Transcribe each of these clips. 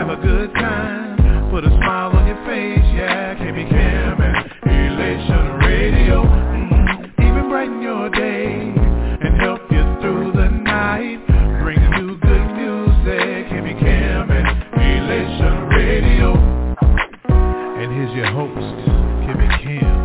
have a good time, put a smile on your face, yeah. KB Cam and Elation Radio, even brighten your day and help you through the night. Bring you good music, KB Cam and Elation Radio. And here's your host, KB Cam.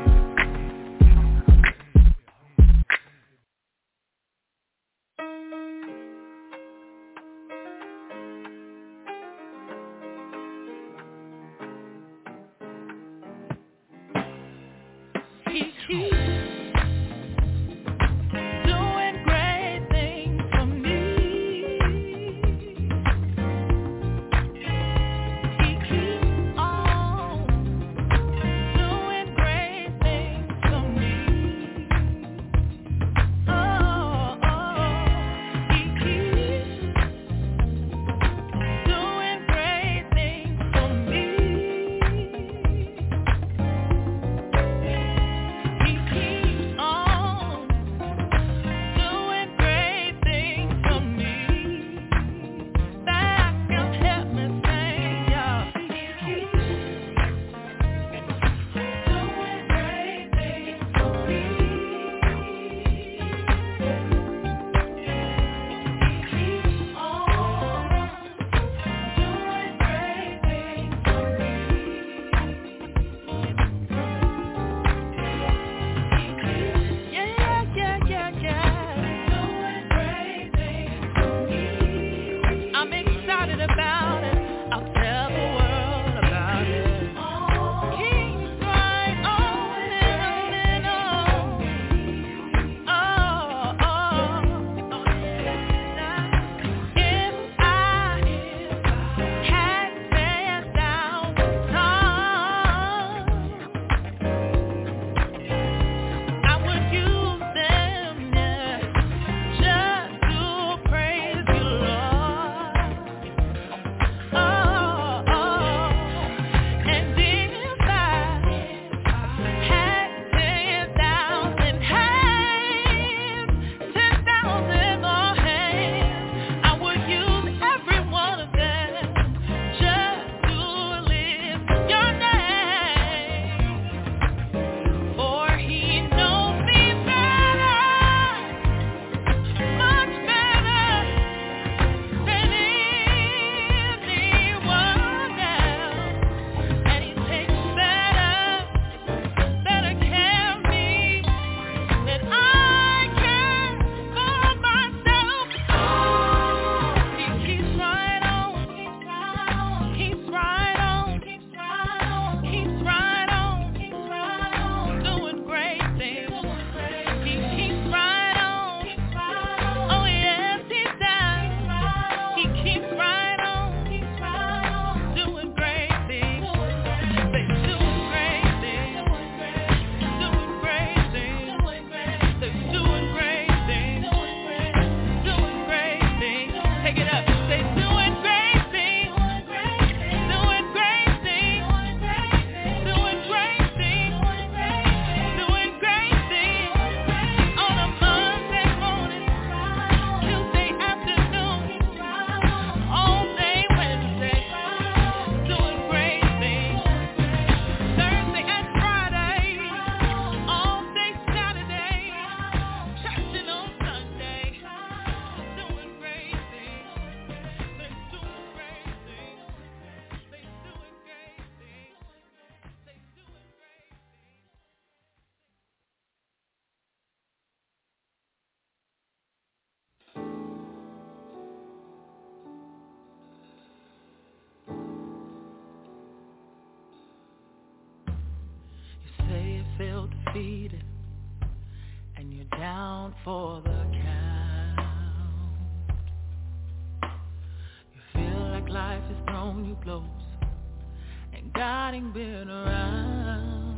defeated and you're down for the count. You feel like life has thrown you blows and God ain't been around.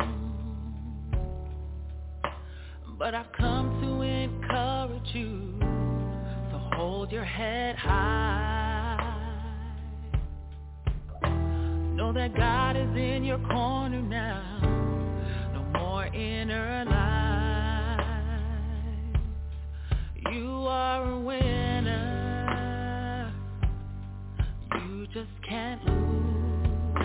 But I've come to encourage you, so hold your head high. Know that God is in your corner now. No more inner lies. You are a winner. You just can't lose.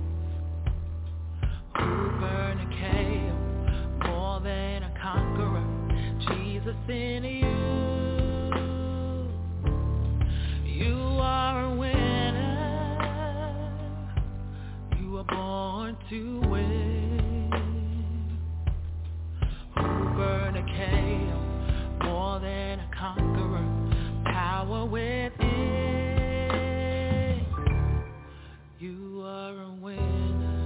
Ubernakeo, more than a conqueror, Jesus in you. You are a winner. You were born to win. Ubernakeo, more than a conqueror, power within. You are a winner.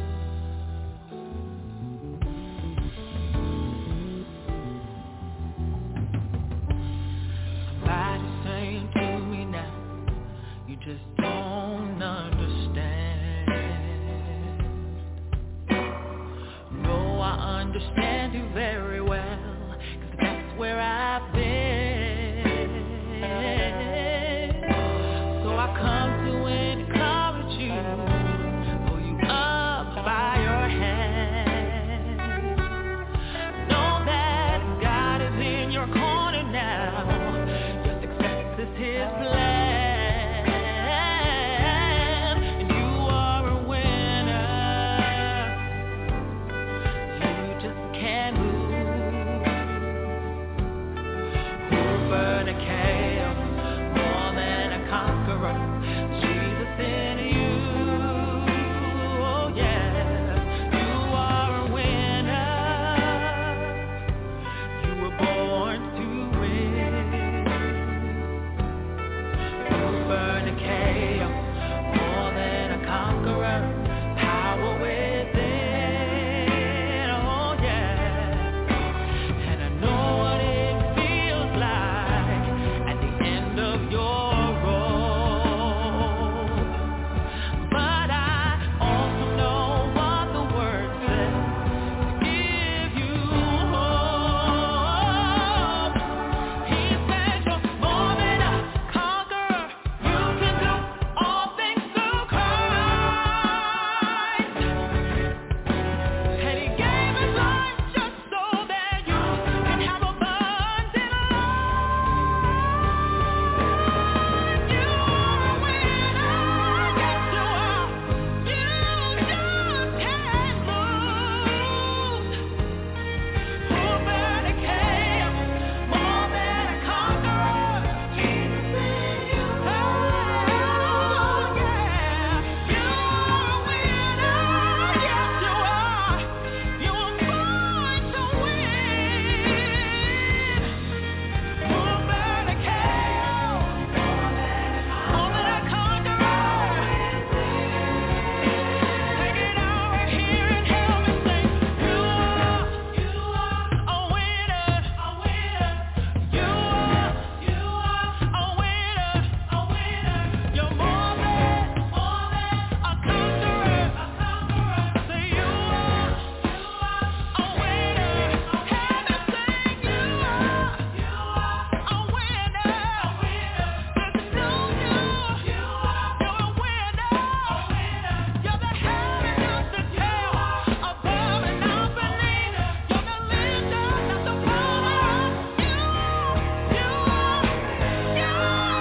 Somebody's saying to me now, you just don't understand. No, I understand you very well, 'cause that's where I've been. So I come to encourage you, pull you up by your hand. Know that God is in your corner now. Your success is His plan. And you are a winner. You just can't lose. Ubernakeo, more than a conqueror, Jesus in you. Oh yeah, you are a winner. You were born to win. Ubernakeo, more than a conqueror, power within. Oh yeah, and I know what it feels like at the end of your road. But I also know what the word says, to give you hope. He says you're more than a conqueror. You can do all things through Christ. And He gave His life just so that you can have abundant life. You are a winner. Yes, you are. You just can't lose. Ubernakeo, more than a conqueror, Jesus in you. Oh yeah, you are a winner. Yes, you are. You were born to win. Ubernakeo, more than a conqueror. Take it out right here and help me sing. You are a winner, a winner. You are a winner, a winner. You're more than a conqueror, a conqueror. Say you are a winner. Help me sing. You are a winner, a winner. There's no you. You're a winner, a winner. You're the head and not the tail, above and not beneath. You're the lifter, not the follower. You are. Yes,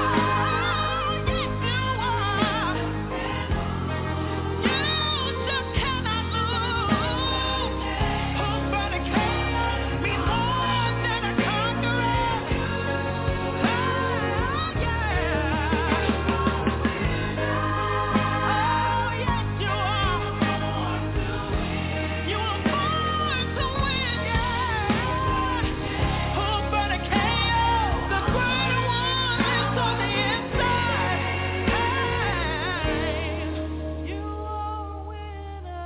you are. You just cannot lose. Ubernakeo, be more than a conqueror. Oh yeah. Oh yes, you are. You were born to win, yeah. Ubernakeo, the greater one lives on the inside. Hey, you are a winner.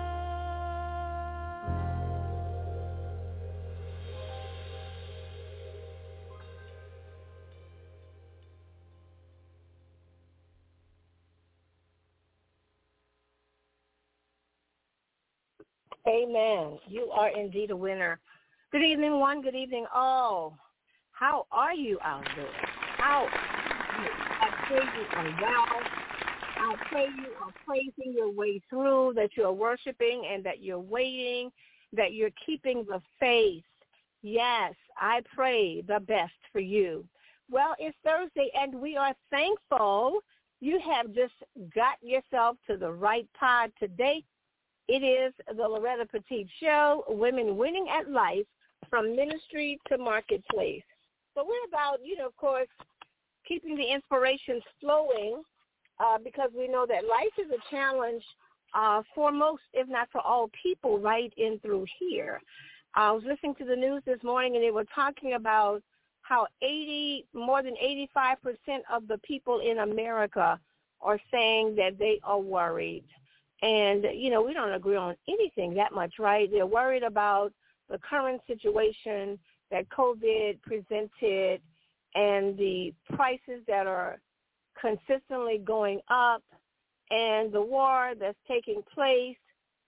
Amen. You are indeed a winner. Good evening, one. Good evening, all. How are you out there? How are you? I pray you are well. I pray you are praising your way through, that you are worshiping and that you're waiting, that you're keeping the faith. Yes, I pray the best for you. Well, it's Thursday, and we are thankful you have just got yourself to the right pod today. It is the Loretta Petite Show, Women Winning at Life, from Ministry to Marketplace. So we're about, of course, keeping the inspirations flowing because we know that life is a challenge for most, if not for all people, right in through here. I was listening to the news this morning, and they were talking about how more than 85% of the people in America are saying that they are worried. And, we don't agree on anything that much, right? They're worried about the current situation that COVID presented and the prices that are consistently going up and the war that's taking place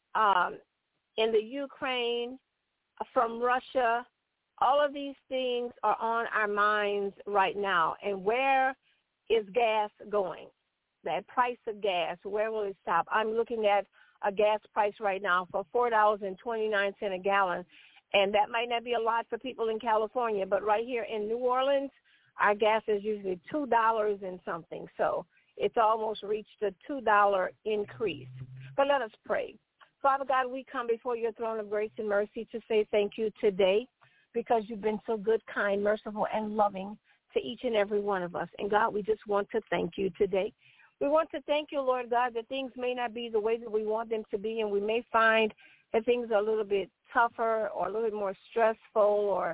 in the Ukraine from Russia. All of these things are on our minds right now. And where is gas going? That price of gas, where will it stop? I'm looking at a gas price right now for $4.29 a gallon. And that might not be a lot for people in California, but right here in New Orleans, our gas is usually $2 and something. So it's almost reached a $2 increase. But let us pray. Father God, we come before your throne of grace and mercy to say thank you today because you've been so good, kind, merciful, and loving to each and every one of us. And God, we just want to thank you today. We want to thank you, Lord God, that things may not be the way that we want them to be, and we may find that things are a little bit tougher or a little bit more stressful, or,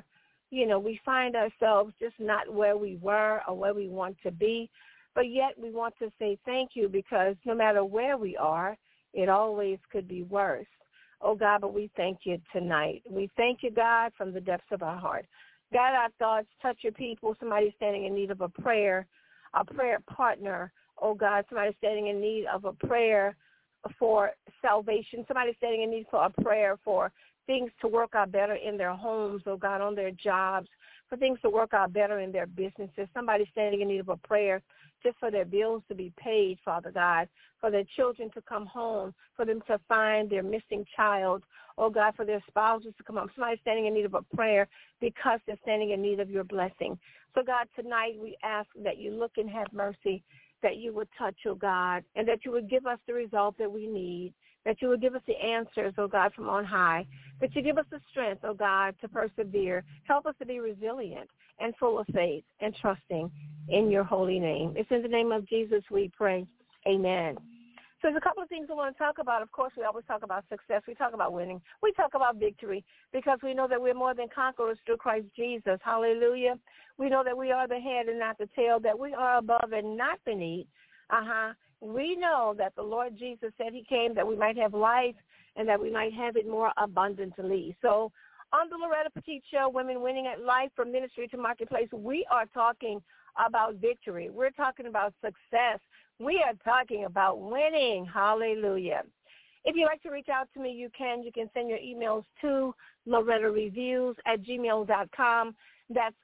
we find ourselves just not where we were or where we want to be. But yet we want to say thank you because no matter where we are, it always could be worse. Oh, God, but we thank you tonight. We thank you, God, from the depths of our heart. God, our thoughts, touch your people, somebody standing in need of a prayer partner. Oh, God, somebody standing in need of a prayer for salvation. Somebody standing in need for a prayer for things to work out better in their homes, oh, God, on their jobs, for things to work out better in their businesses. Somebody standing in need of a prayer just for their bills to be paid, Father God, for their children to come home, for them to find their missing child, oh, God, for their spouses to come home. Somebody standing in need of a prayer because they're standing in need of your blessing. So, God, tonight we ask that you look and have mercy, that you would touch, oh God, and that you would give us the result that we need, that you would give us the answers, oh God, from on high, that you give us the strength, oh God, to persevere. Help us to be resilient and full of faith and trusting in your holy name. It's in the name of Jesus we pray. Amen. So there's a couple of things I want to talk about. Of course, we always talk about success. We talk about winning. We talk about victory because we know that we're more than conquerors through Christ Jesus. Hallelujah. We know that we are the head and not the tail, that we are above and not beneath. We know that the Lord Jesus said he came that we might have life and that we might have it more abundantly. So on the Loretta Petite Show, Women Winning at Life, from Ministry to Marketplace, we are talking about victory. We're talking about success. We are talking about winning. Hallelujah. If you'd like to reach out to me, you can. You can send your emails to LorettaReviews@gmail.com. That's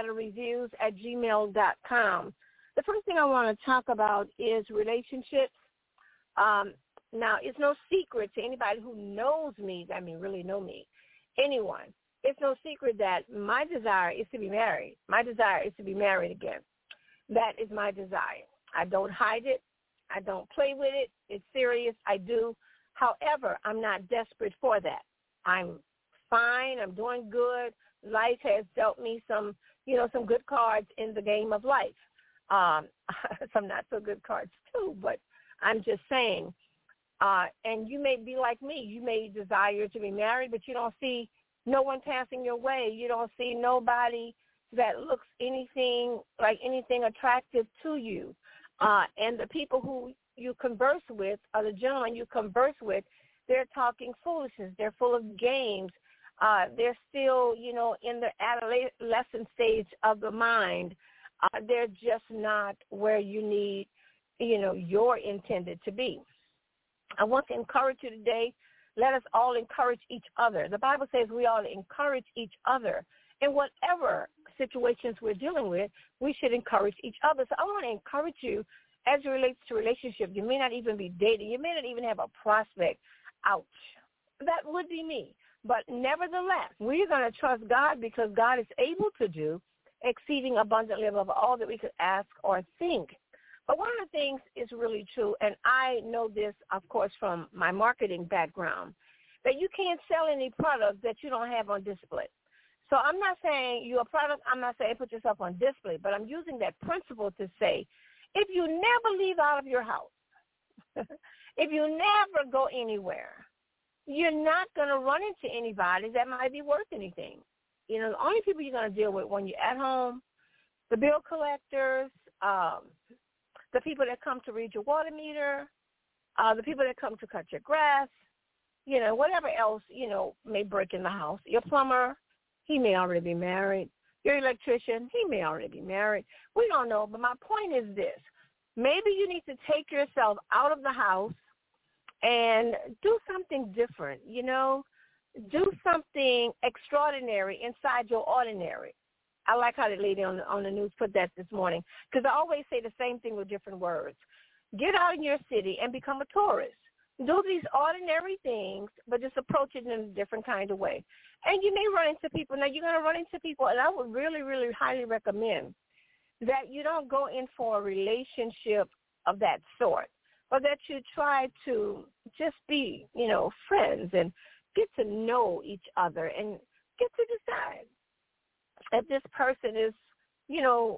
LorettaReviews@gmail.com. The first thing I want to talk about is relationships. Now, it's no secret to anybody who knows me, really know me, anyone. It's no secret that my desire is to be married. My desire is to be married again. That is my desire. I don't hide it. I don't play with it. It's serious. I do. However, I'm not desperate for that. I'm fine. I'm doing good. Life has dealt me some good cards in the game of life. Some not so good cards too, but I'm just saying. And you may be like me. You may desire to be married, but you don't see no one passing your way. You don't see nobody that looks anything attractive to you. And the people who you converse with, or the gentlemen you converse with, they're talking foolishness. They're full of games. They're still, in the adolescent stage of the mind. They're just not where you need, you're intended to be. I want to encourage you today. Let us all encourage each other. The Bible says we ought to encourage each other. In whatever situations we're dealing with, we should encourage each other. So I want to encourage you as it relates to relationship. You may not even be dating. You may not even have a prospect. Ouch. That would be me. But nevertheless, we're going to trust God because God is able to do exceeding abundantly above all that we could ask or think. But one of the things is really true, and I know this, of course, from my marketing background, that you can't sell any product that you don't have on display. So I'm not saying you're a product, I'm not saying put yourself on display, but I'm using that principle to say if you never leave out of your house, if you never go anywhere, you're not going to run into anybody that might be worth anything. You know, the only people you're going to deal with when you're at home, the bill collectors, the people that come to read your water meter, the people that come to cut your grass, you know, whatever else, you know, may break in the house. Your plumber, he may already be married. Your electrician, he may already be married. We don't know, but my point is this. Maybe you need to take yourself out of the house and do something different, you know. Do something extraordinary inside your ordinary. I like how the lady on the news put that this morning, because I always say the same thing with different words. Get out in your city and become a tourist. Do these ordinary things, but just approach it in a different kind of way. And you may run into people. Now, you're going to run into people, and I would really, really highly recommend that you don't go in for a relationship of that sort, but that you try to just be, you know, friends and get to know each other and get to decide if this person is, you know,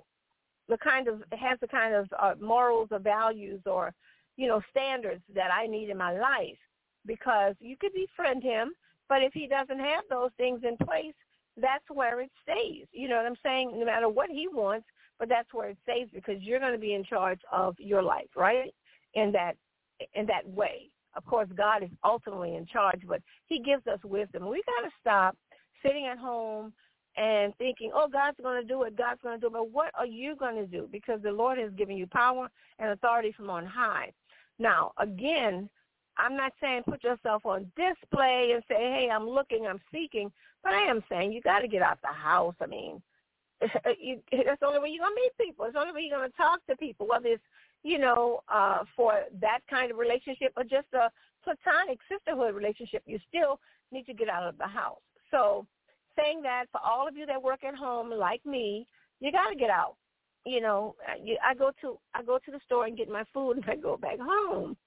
has the kind of morals or values or, you know, standards that I need in my life. Because you could befriend him, but if he doesn't have those things in place, that's where it stays. You know what I'm saying? No matter what he wants, but that's where it stays, because you're going to be in charge of your life, right? In that way. Of course, God is ultimately in charge, but he gives us wisdom. We got to stop sitting at home and thinking, oh, God's going to do it, God's going to do it. But what are you going to do? Because the Lord has given you power and authority from on high. Now, again, I'm not saying put yourself on display and say, hey, I'm looking, I'm seeking, but I am saying you got to get out the house. I mean, that's the only way you're going to meet people. It's the only way you're going to talk to people, whether it's, you know, for that kind of relationship or just a platonic sisterhood relationship. You still need to get out of the house. So saying that, for all of you that work at home like me, you got to get out. You know, I go to the store and get my food and I go back home.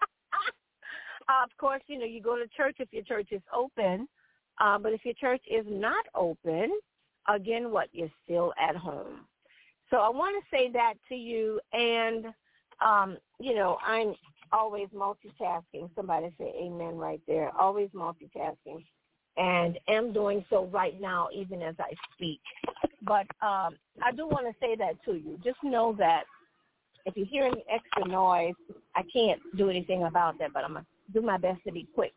Of course, you know, you go to church if your church is open, but if your church is not open, again, you're still at home. So I want to say that to you, and, you know, I'm always multitasking. Somebody say amen right there. Always multitasking, and am doing so right now even as I speak. But I do want to say that to you. Just know that if you hear any extra noise, I can't do anything about that, but I'm going to do my best to be quick.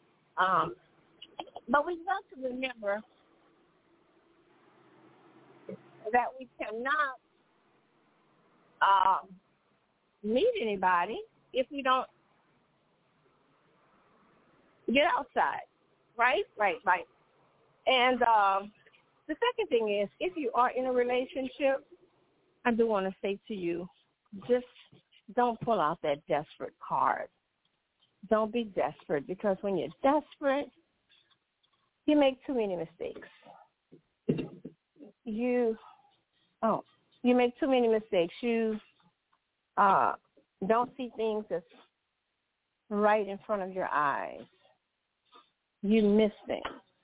But we've got to remember that we cannot meet anybody if we don't get outside, right? Right. And the second thing is, if you are in a relationship, I do want to say to you, just don't pull out that desperate card. Don't be desperate, because when you're desperate, you make too many mistakes. You make too many mistakes. You don't see things that's right in front of your eyes. You miss things.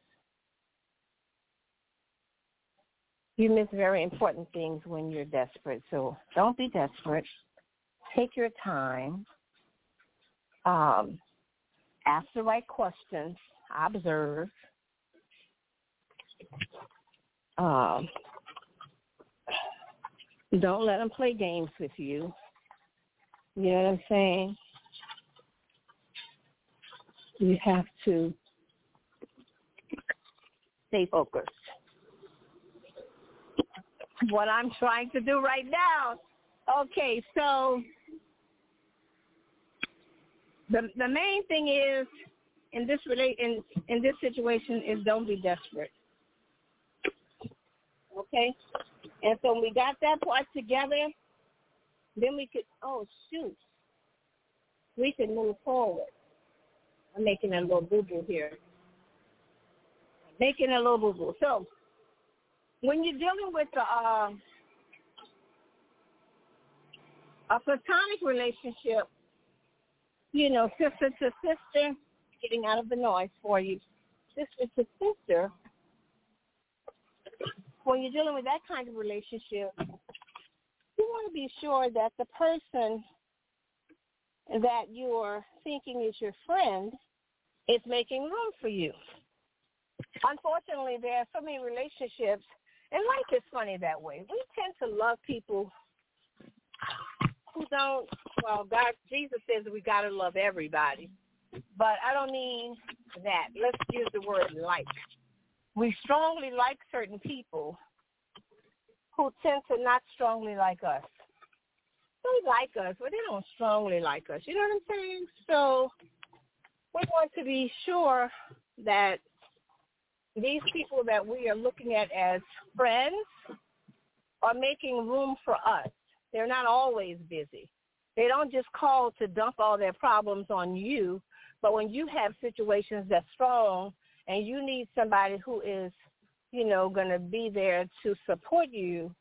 You miss very important things when you're desperate. So don't be desperate. Take your time. Ask the right questions. Observe. Don't let them play games with you. You know what I'm saying? You have to stay focused. What I'm trying to do right now. Okay, so the main thing is in this situation is don't be desperate. Okay? And so when we got that part together, then we could, we can move forward. I'm making a little boo-boo here. So when you're dealing with A platonic relationship, you know, sister to sister, getting out of the noise for you, sister to sister, when you're dealing with that kind of relationship, you want to be sure that the person that you're thinking is your friend is making room for you. Unfortunately, there are so many relationships, and life is funny that way. We tend to love people who don't, well, God, Jesus says we got to love everybody, but I don't mean that. Let's use the word like. We strongly like certain people who tend to not strongly like us. They like us, but they don't strongly like us. You know what I'm saying? So we want to be sure that these people that we are looking at as friends are making room for us. They're not always busy. They don't just call to dump all their problems on you, but when you have situations that's strong and you need somebody who is, you know, going to be there to support you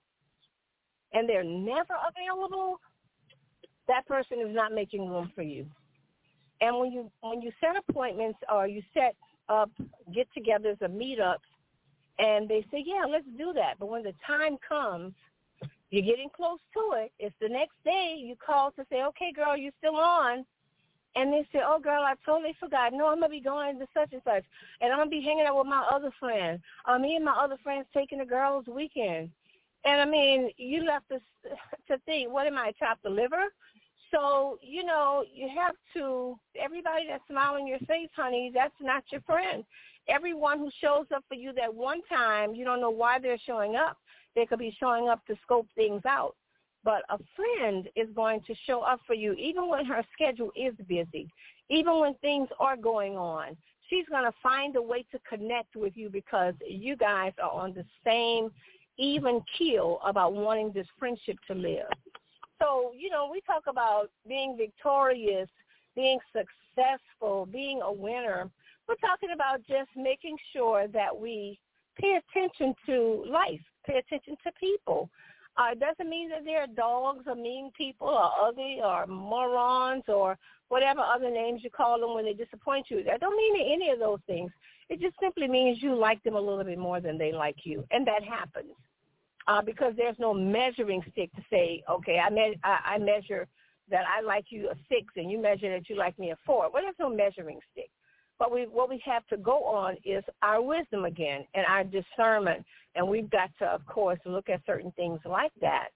and they're never available, that person is not making room for you. And when you set appointments or you set up get-togethers or meetups and they say, yeah, let's do that, but when the time comes, you're getting close to it. It's the next day you call to say, okay, girl, you still on? And they say, oh, girl, I totally forgot. No, I'm going to be going to such and such, and I'm going to be hanging out with my other friend. Me and my other friends taking the girls' weekend. And, I mean, you left us to think, what am I, chopped the liver? So, you know, you have to, everybody that's smiling your face, honey, that's not your friend. Everyone who shows up for you that one time, you don't know why they're showing up. They could be showing up to scope things out. But a friend is going to show up for you even when her schedule is busy, even when things are going on. She's going to find a way to connect with you because you guys are on the same even keel about wanting this friendship to live. So, you know, we talk about being victorious, being successful, being a winner. We're talking about just making sure that we pay attention to life, pay attention to people. It doesn't mean that they're dogs or mean people or ugly or morons or whatever other names you call them when they disappoint you. That don't mean any of those things. It just simply means you like them a little bit more than they like you, and that happens because there's no measuring stick to say, okay, I measure that I like you a 6 and you measure that you like me a 4. Well, there's no measuring stick. But what we have to go on is our wisdom again and our discernment. And we've got to, of course, look at certain things like that.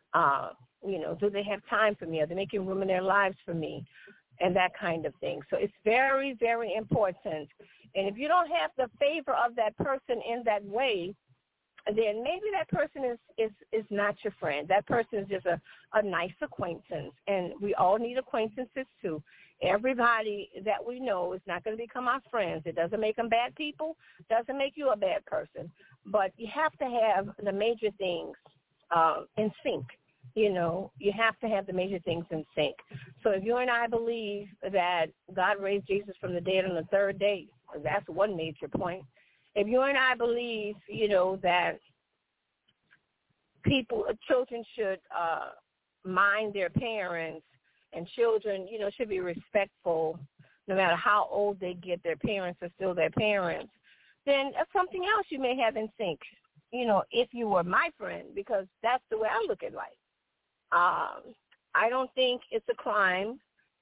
You know, do they have time for me? Are they making room in their lives for me? And that kind of thing. So it's very, very important. And if you don't have the favor of that person in that way, then maybe that person is not your friend. That person is just a nice acquaintance. And we all need acquaintances too. Everybody that we know is not going to become our friends. It doesn't make them bad people. Doesn't make you a bad person. But you have to have the major things in sync. You know, you have to have the major things in sync. So if you and I believe that God raised Jesus from the dead on the third day, that's one major point. If you and I believe, you know, that children should mind their parents, and children, you know, should be respectful no matter how old they get. Their parents are still their parents. Then something else you may have in sync, you know, if you were my friend, because that's the way I look at life. I don't think it's a crime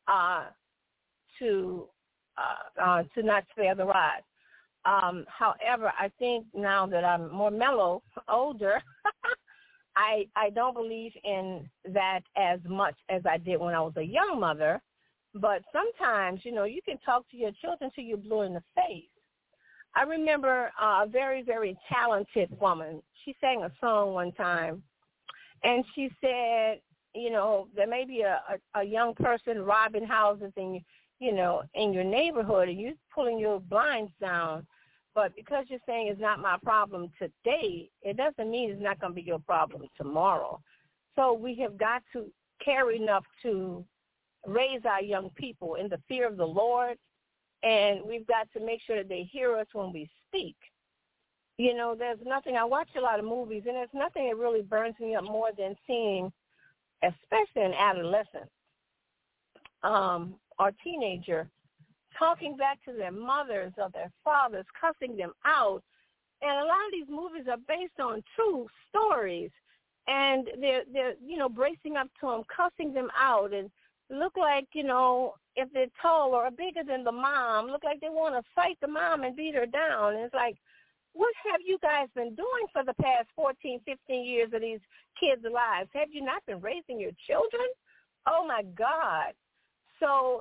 to not spare the rod. However, I think now that I'm more mellow, older, I don't believe in that as much as I did when I was a young mother. But sometimes, you know, you can talk to your children till you're blue in the face. I remember a very, very talented woman. She sang a song one time, and she said, you know, there may be a young person robbing houses in your neighborhood, and you're pulling your blinds down. But because you're saying it's not my problem today, it doesn't mean it's not going to be your problem tomorrow. So we have got to care enough to raise our young people in the fear of the Lord, and we've got to make sure that they hear us when we speak. You know, there's nothing, I watch a lot of movies, and there's nothing that really burns me up more than seeing especially an adolescent or teenager, talking back to their mothers or their fathers, cussing them out. And a lot of these movies are based on true stories, and they're bracing up to them, cussing them out, and look like, if they're tall or bigger than the mom, look like they want to fight the mom and beat her down. And it's like, what have you guys been doing for the past 14, 15 years of these kids' lives? Have you not been raising your children? Oh, my God. So,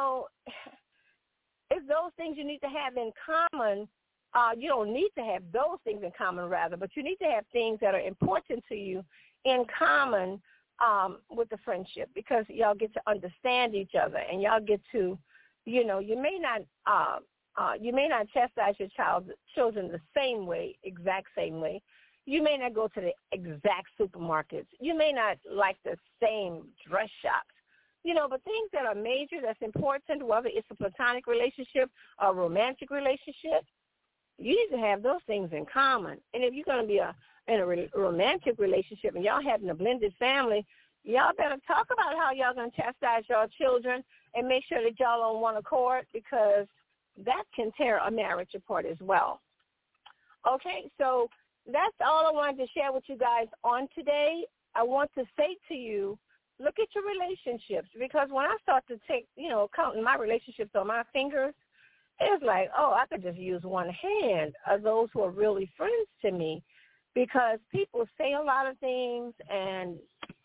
it's those things you need to have in common. You don't need to have those things in common, rather, but you need to have things that are important to you in common with the friendship, because y'all get to understand each other, and y'all get to, you may not chastise your children the exact same way. You may not go to the exact supermarkets. You may not like the same dress shops. But things that are major, that's important, whether it's a platonic relationship or a romantic relationship, you need to have those things in common. And if you're going to be in a romantic relationship and y'all having a blended family, y'all better talk about how y'all going to chastise your children and make sure that y'all on one accord, because that can tear a marriage apart as well. Okay, so that's all I wanted to share with you guys on today. I want to say to you, look at your relationships, because when I start to take, counting my relationships on my fingers, it's like, oh, I could just use one hand of those who are really friends to me, because people say a lot of things and,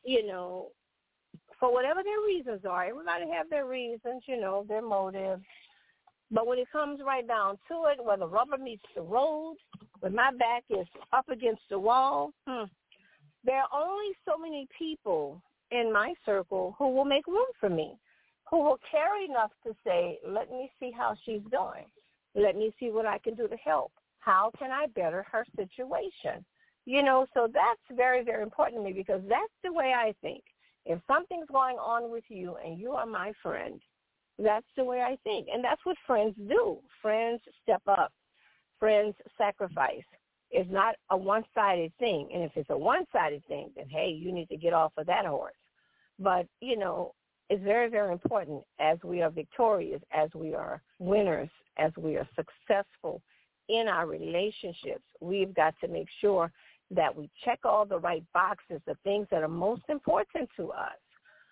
for whatever their reasons are, everybody have their reasons, their motives. But when it comes right down to it, where the rubber meets the road, when my back is up against the wall, there are only so many people in my circle who will make room for me, who will care enough to say, let me see how she's doing. Let me see what I can do to help. How can I better her situation? So that's very, very important to me, because that's the way I think. If something's going on with you and you are my friend, that's the way I think. And that's what friends do. Friends step up. Friends sacrifice. It's not a one-sided thing. And if it's a one-sided thing, then, hey, you need to get off of that horse. But, it's very, very important, as we are victorious, as we are winners, as we are successful in our relationships, we've got to make sure that we check all the right boxes, the things that are most important to us.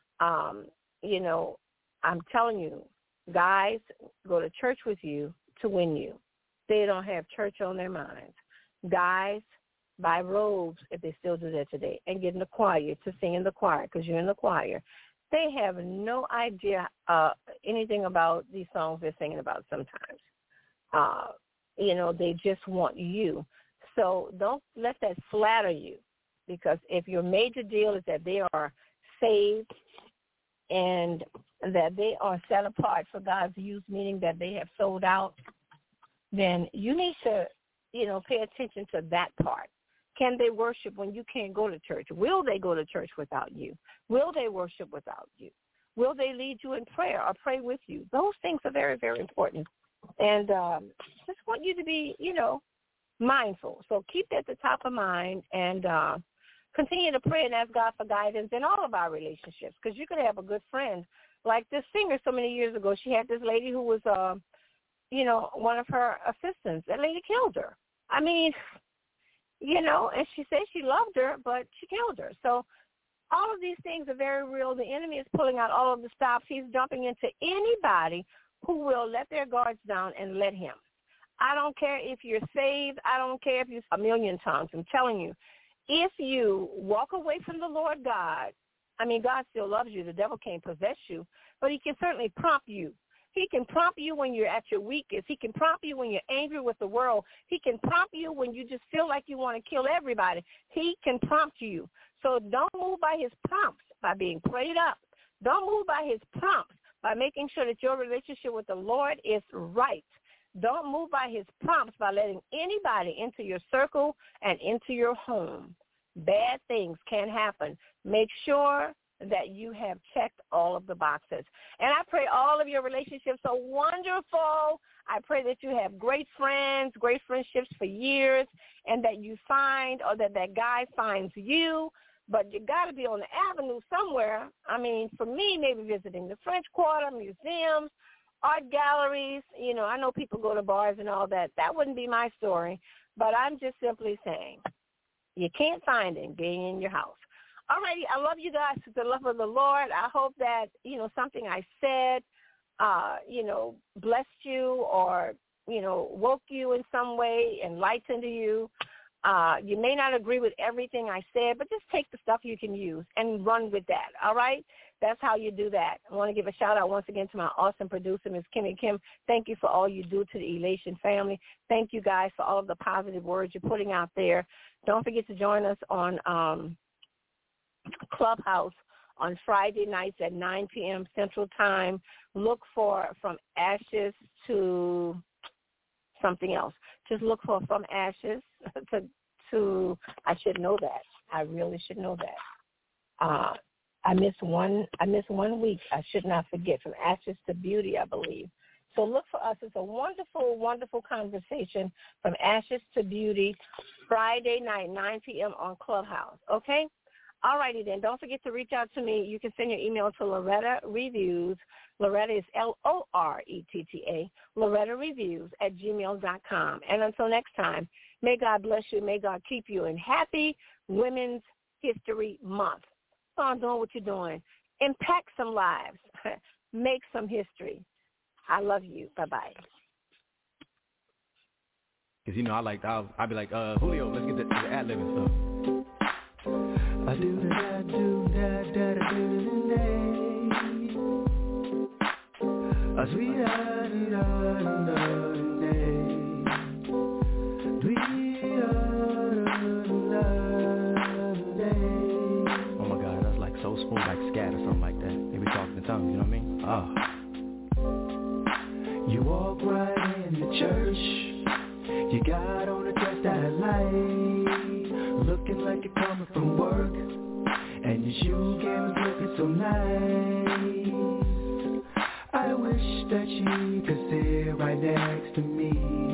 I'm telling you, guys go to church with you to win you. They don't have church on their minds. Guys buy robes, if they still do that today, and get in the choir to sing in the choir, because you're in the choir. They have no idea anything about these songs they're singing about sometimes. They just want you. So don't let that flatter you, because if your major deal is that they are saved and that they are set apart for God's use, meaning that they have sold out, then you need to, pay attention to that part. Can they worship when you can't go to church? Will they go to church without you? Will they worship without you? Will they lead you in prayer or pray with you? Those things are very, very important. And just want you to be, mindful. So keep that at the top of mind, and continue to pray and ask God for guidance in all of our relationships, because you could have a good friend. Like this singer so many years ago, she had this lady who was, one of her assistants. That lady killed her. I mean, and she said she loved her, but she killed her. So all of these things are very real. The enemy is pulling out all of the stops. He's jumping into anybody who will let their guards down and let him. I don't care if you're saved. I don't care if you're a million times. I'm telling you, if you walk away from the Lord God, God still loves you. The devil can't possess you, but he can certainly prompt you. He can prompt you when you're at your weakest. He can prompt you when you're angry with the world. He can prompt you when you just feel like you want to kill everybody. He can prompt you. So don't move by his prompts by being prayed up. Don't move by his prompts by making sure that your relationship with the Lord is right. Don't move by his prompts by letting anybody into your circle and into your home. Bad things can happen. Make sure that you have checked all of the boxes. And I pray all of your relationships are wonderful. I pray that you have great friends, great friendships for years, and that you find, or that guy finds you. but you got to be on the avenue somewhere. I mean, for me, maybe visiting the French Quarter, museums, art galleries. You know, I know people go to bars and all that. That wouldn't be my story, but I'm just simply saying you can't find it being in your house. All righty, I love you guys with the love of the Lord. I hope that, you know, something I said, you know, blessed you or, you know, woke you in some way, enlightened you. You may not agree with everything I said, but just take the stuff you can use and run with that, all right? That's how you do that. I want to give a shout-out once again to my awesome producer, Ms. Kimmy Kim. Thank you for all you do to the Elation family. Thank you guys for all of the positive words you're putting out there. Don't forget to join us on Clubhouse on Friday nights at 9 p.m. Central Time. Look for From Ashes to something else. Just look for From Ashes to I should know that. I really should know that. I missed one week. I should not forget. From Ashes to Beauty, I believe. So look for us. It's a wonderful, wonderful conversation. From Ashes to Beauty, Friday night, 9 p.m. on Clubhouse. Okay? All righty then. Don't forget to reach out to me. You can send your email to Loretta Reviews. Loretta is Loretta, Loretta Reviews @gmail.com. And until next time, may God bless you. May God keep you. And happy Women's History Month. Keep on doing what you're doing. Impact some lives. Make some history. I love you. Bye-bye. Because, you know, I'll be like, Julio, let's get to the ad-lib and stuff. I do that, do that, that, do that. As we are, oh my God, that's like so smooth, like scat or something like that. They be talking in tongues, you know what I mean? You walk right in the church. You got on a dress that I like, looking like you're coming from work, and your shoe game is looking so nice. I wish that you could sit right next to me.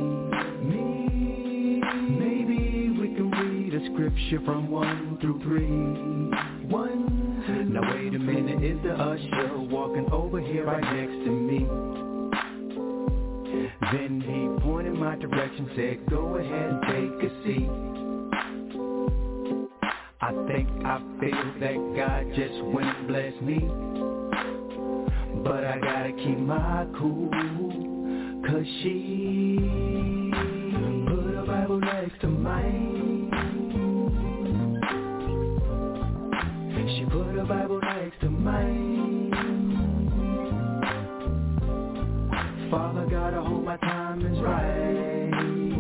Maybe we can read a scripture from 1 through 3. 1, 2. Now wait a minute, is the usher walking over here right next to me? Then he pointed my direction, said, go ahead and take a seat. I think I feel that God just went and blessed me. But I gotta keep my cool, 'cause she put a Bible next to mine. She put a Bible next to mine. Father God, I hope my time is right.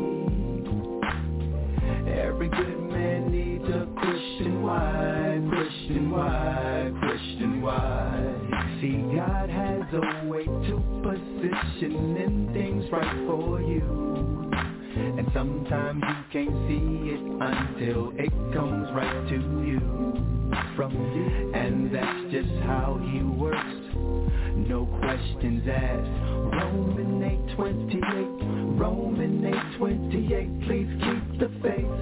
Every good man needs a Christian wife, Christian wife, Christian wife. See, God has a way to positioning things right for you. And sometimes you can't see it until it comes right to you, from you. And that's just how he works, no questions asked. Roman 8:28, Roman 8:28, please keep the faith.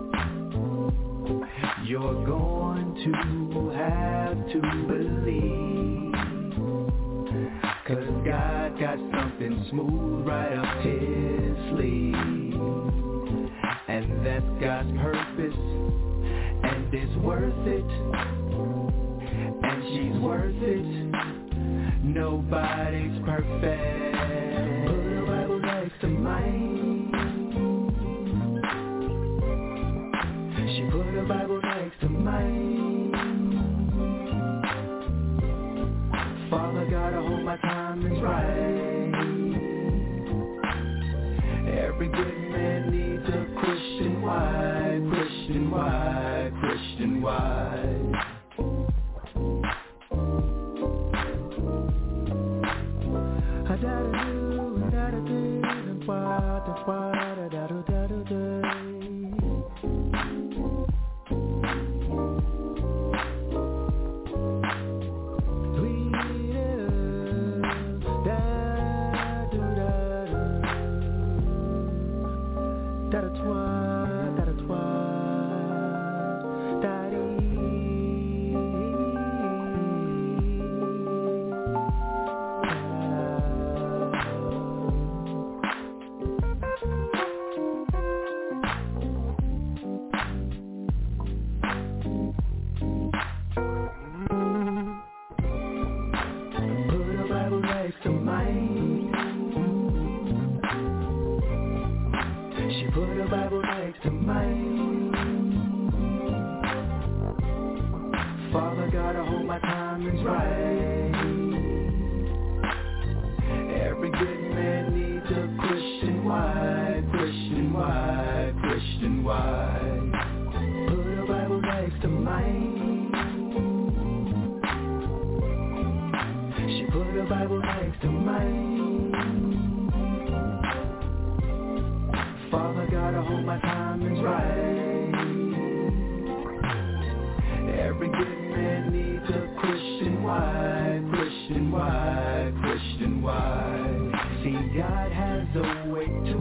You're going to have to believe, 'cause God got something smooth right up his sleeve. And that's God's purpose, and it's worth it, and she's worth it. Nobody's perfect. Put a Bible next to mine. She put a Bible next to mine. Father God, I hope my time is right. Every good man needs a Christian wife, Christian wife, Christian wife. I gotta do, da da da Father God, I hope my timing's right. Every good man needs a Christian wife, Christian wife, Christian wife. Put a Bible next to mine. She put a Bible next to mine. Father God, I hope my timing's right. Every good man needs a Christian wife, Christian wife, Christian wife. See, God has a way to